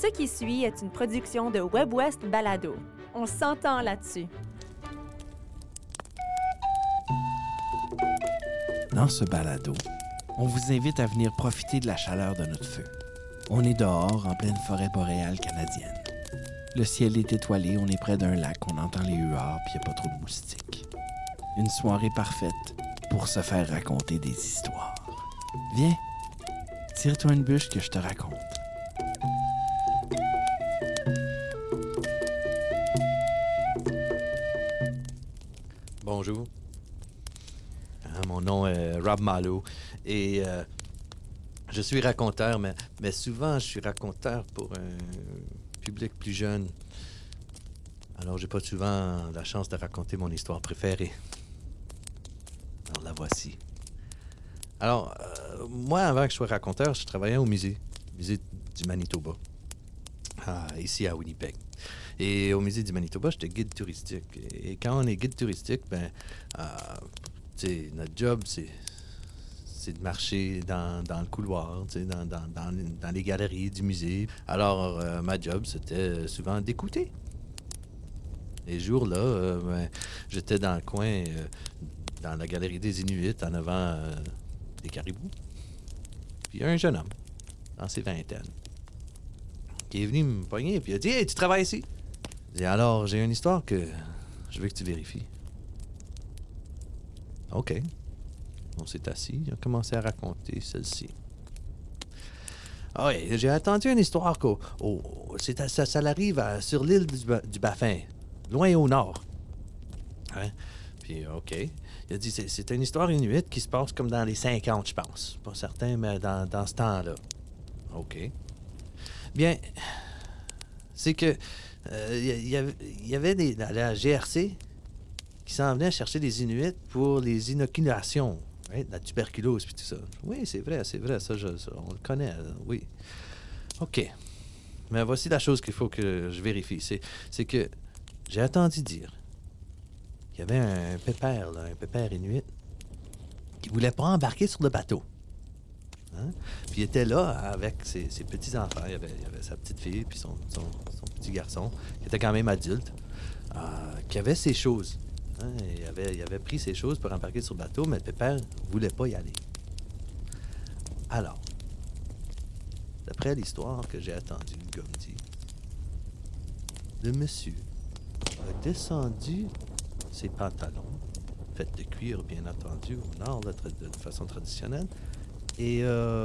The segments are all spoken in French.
Ce qui suit est une production de WebWest Balado. On s'entend là-dessus. Dans ce balado, on vous invite à venir profiter de la chaleur de notre feu. On est dehors, en pleine forêt boréale canadienne. Le ciel est étoilé, on est près d'un lac, on entend les huards, puis il n'y a pas trop de moustiques. Une soirée parfaite pour se faire raconter des histoires. Viens, tire-toi une bûche que je te raconte. Bonjour. Mon nom est Rob Malo et je suis raconteur, mais souvent je suis raconteur pour un public plus jeune. Alors j'ai pas souvent la chance de raconter mon histoire préférée. Alors la voici. Alors, moi, avant que je sois raconteur, je travaillais au musée du Manitoba, ici à Winnipeg. Et au musée du Manitoba, j'étais guide touristique. Et quand on est guide touristique, notre job, c'est de marcher dans le couloir, dans les galeries du musée. Alors, ma job, c'était souvent d'écouter. Les jours-là, j'étais dans le coin, dans la galerie des Inuits, en avant des caribous. Puis il y a un jeune homme, dans ses vingtaines, qui est venu me pogner, puis il a dit « Hey, tu travailles ici? » J'ai dit « Alors, j'ai une histoire que je veux que tu vérifies. » OK. On s'est assis, il a commencé à raconter celle-ci. Ah oui, j'ai entendu une histoire ça arrive sur l'île du Baffin, loin au nord. Hein? Puis, OK. Il a dit, c'est une histoire inuite qui se passe comme dans les 50, je pense. Pas certain, mais dans ce temps-là. OK. Bien, c'est que il y avait la GRC qui s'en venait chercher des Inuits pour les inoculations, hein, la tuberculose puis tout ça. Oui, c'est vrai, ça, on le connaît, oui. OK. Mais voici la chose qu'il faut que je vérifie. C'est que j'ai entendu dire qu'il y avait un pépère inuit, qui voulait pas embarquer sur le bateau. Hein? Puis il était là avec ses petits-enfants. Il y avait sa petite fille puis son petit garçon, qui était quand même adulte, qui avait ses choses. Hein? Il avait pris ses choses pour embarquer sur le bateau, mais le pépère ne voulait pas y aller. Alors, d'après l'histoire que j'ai entendue, comme dit, le monsieur a descendu ses pantalons, faits de cuir, bien entendu, au nord, de façon traditionnelle, et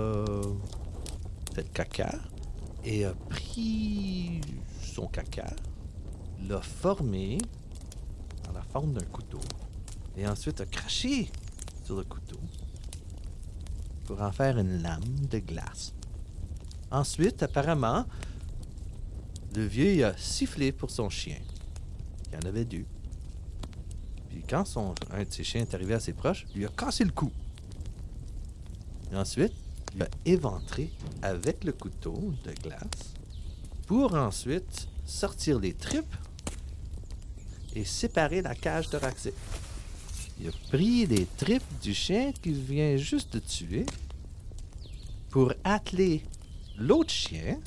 fait caca, et a pris son caca, l'a formé dans la forme d'un couteau, et ensuite a craché sur le couteau pour en faire une lame de glace. Ensuite, apparemment, le vieux il a sifflé pour son chien. Il y en avait deux. Puis quand un de ses chiens est arrivé assez proche, il lui a cassé le cou. Et ensuite, il a éventré avec le couteau de glace pour ensuite sortir les tripes et séparer la cage thoracique. Il a pris les tripes du chien qu'il vient juste de tuer pour atteler l'autre chien,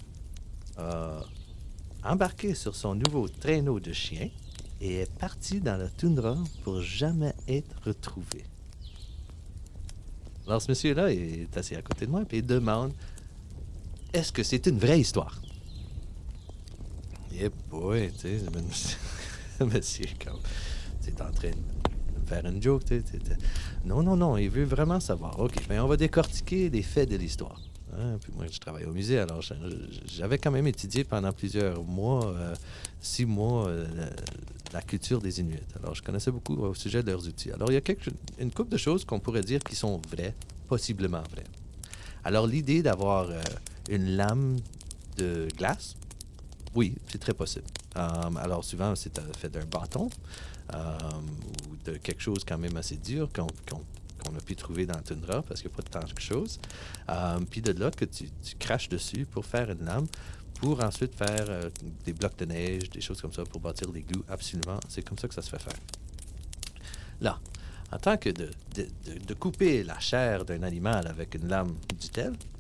embarqué sur son nouveau traîneau de chien et est parti dans la toundra pour jamais être retrouvé. Alors, ce monsieur-là est assis à côté de moi et il demande « Est-ce que c'est une vraie histoire? » Et boy, tu sais, monsieur, comme, c'est en train de me faire une joke, tu sais. Non, il veut vraiment savoir. OK, bien, on va décortiquer les faits de l'histoire. Hein? Puis moi, je travaille au musée, alors j'avais quand même étudié pendant plusieurs mois, 6 mois, la culture des Inuits. Alors, je connaissais beaucoup au sujet de leurs outils. Alors, il y a une couple de choses qu'on pourrait dire qui sont vraies, possiblement vraies. Alors, l'idée d'avoir une lame de glace, oui, c'est très possible. Alors, souvent, c'est fait d'un bâton ou de quelque chose quand même assez dur qu'on a pu trouver dans la toundra parce qu'il n'y a pas de tant de choses. Puis de là que tu craches dessus pour faire une lame, pour ensuite faire des blocs de neige, des choses comme ça, pour bâtir des glues. Absolument, c'est comme ça que ça se fait faire. Là, en tant que de couper la chair d'un animal avec une lame d'utile,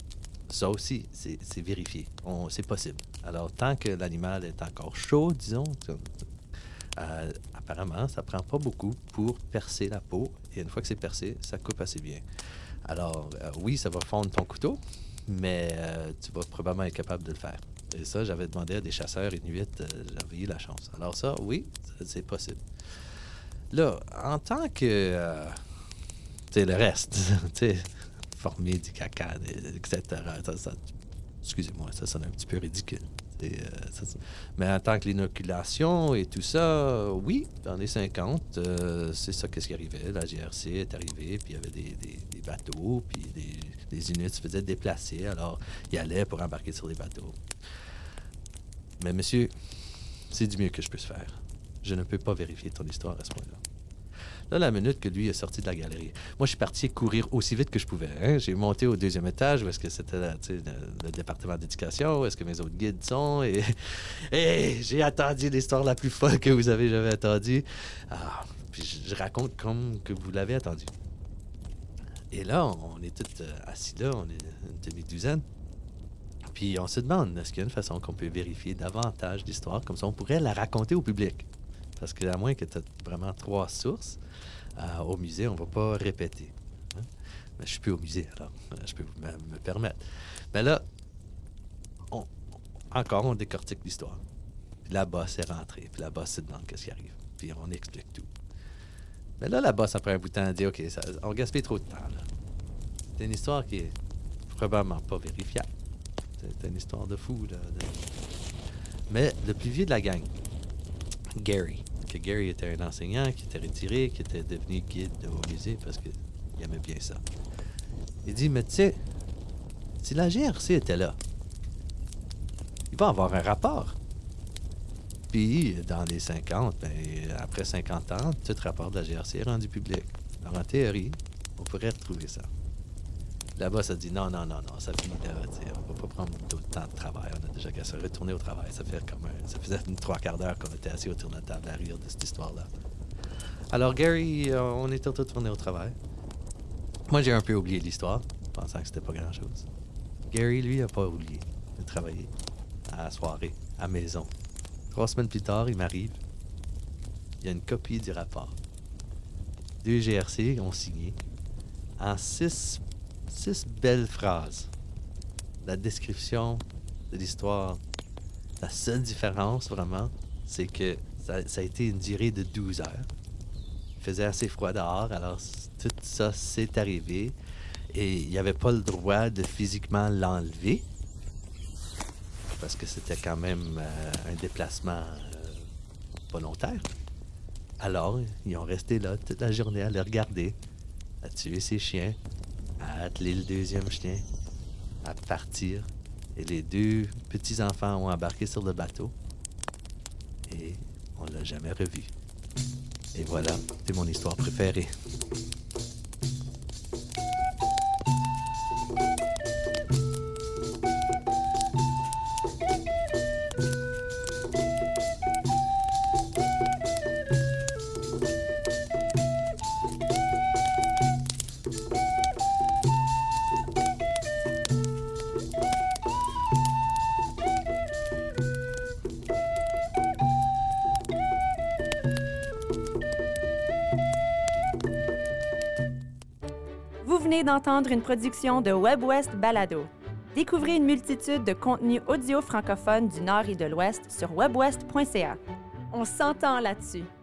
Ça aussi, c'est vérifié. C'est possible. Alors, tant que l'animal est encore chaud, disons, apparemment, ça prend pas beaucoup pour percer la peau. Et une fois que c'est percé, ça coupe assez bien. Alors, oui, ça va fondre ton couteau, mais tu vas probablement être capable de le faire. Et ça, j'avais demandé à des chasseurs inuits, j'avais eu la chance. Alors ça, oui, c'est possible. Là, en tant que... tu sais, le reste, tu sais, former du caca, etc. Excusez-moi, ça sonne un petit peu ridicule. Mais en tant que l'inoculation et tout ça, oui, dans les 50, c'est ça qu'est-ce qui arrivait. La GRC est arrivée, puis il y avait des bateaux, puis les Inuits se faisaient déplacer, alors ils allaient pour embarquer sur les bateaux. Mais monsieur, c'est du mieux que je puisse faire. Je ne peux pas vérifier ton histoire à ce point-là. Là, la minute que lui est sorti de la galerie, moi, je suis parti courir aussi vite que je pouvais. Hein? J'ai monté au 2e étage, où est-ce que c'était le département d'éducation, où est-ce que mes autres guides sont, et j'ai attendu l'histoire la plus folle que vous avez jamais attendue. Puis je raconte comme que vous l'avez attendu. Et là, on est tous assis là, on est une demi-douzaine. Puis on se demande, est-ce qu'il y a une façon qu'on peut vérifier davantage l'histoire, comme ça on pourrait la raconter au public? Parce que à moins que tu aies vraiment 3 sources, au musée, on ne va pas répéter. Hein? Mais je suis plus au musée, alors je peux me permettre. Mais là, on décortique l'histoire. Puis la bosse est rentrée, puis la bosse se demande qu'est-ce qui arrive. Puis on explique tout. Mais là, la bosse, après un bout de temps, dit « OK, on gaspille trop de temps. Là. C'est une histoire qui est probablement pas vérifiable. C'est une histoire de fou. Là, Mais le plus vieux de la gang, Gary était un enseignant qui était retiré, qui était devenu guide au musée parce qu'il aimait bien ça. Il dit, mais tu sais, si la GRC était là, il va avoir un rapport. Puis, dans les 50, après 50 ans, tout rapport de la GRC est rendu public. Alors, en théorie, on pourrait retrouver ça. Là-bas, ça dit non, ça finit là. On va pas prendre d'autres temps de travail. On a déjà qu'à se retourner au travail. Ça faisait une 3/4 d'heure qu'on était assis autour de la table à rire de cette histoire-là. Alors, Gary, on était retourné au travail. Moi, j'ai un peu oublié l'histoire, pensant que c'était pas grand-chose. Gary, lui, a pas oublié. Il a travaillé à la soirée, à la maison. 3 semaines plus tard, il m'arrive. Il y a une copie du rapport. 2 GRC ont signé en 6 belles phrases. La description de l'histoire. La seule différence, vraiment, c'est que ça a été une durée de 12 heures. Il faisait assez froid dehors, alors tout ça s'est arrivé. Et il n'y avait pas le droit de physiquement l'enlever. Parce que c'était quand même un déplacement volontaire. Alors, ils ont resté là toute la journée à le regarder, à tuer ses chiens, à atteler le 2e chien, à partir. Et les 2 petits-enfants ont embarqué sur le bateau. Et on l'a jamais revu. Et voilà, c'est mon histoire préférée. Vous venez d'entendre une production de WebWest Balado. Découvrez une multitude de contenus audio francophones du Nord et de l'Ouest sur webwest.ca. On s'entend là-dessus.